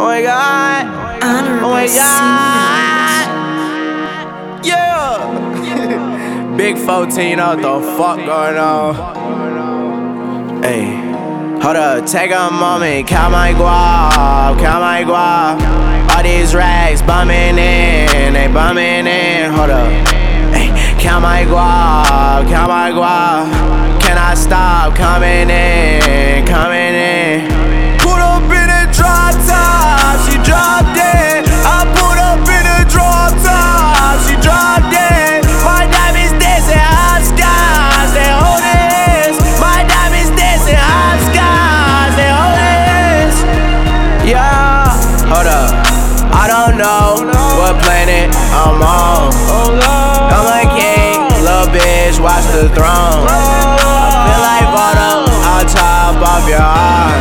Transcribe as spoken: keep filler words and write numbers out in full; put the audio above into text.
Oh my god. Honorable Oh my god. Singers. Yeah. Big fourteen, what the fuck going on? Hey. Hold up, take a moment, count my guap, count my guap. All these racks bumming in, they bumming in. Hold up, hey, count my guap, count my guap. Can I stop coming in, coming in? Put up in a drop top, she dropped it. I put up in a drop top, she dropped it. My diamonds dancing high skies, they hold it. My diamonds dancing high skies, they hold it. Yeah, hold up, I don't know what planet I'm on. I'm a king, little bitch, watch the throne. I feel like water on top of your heart.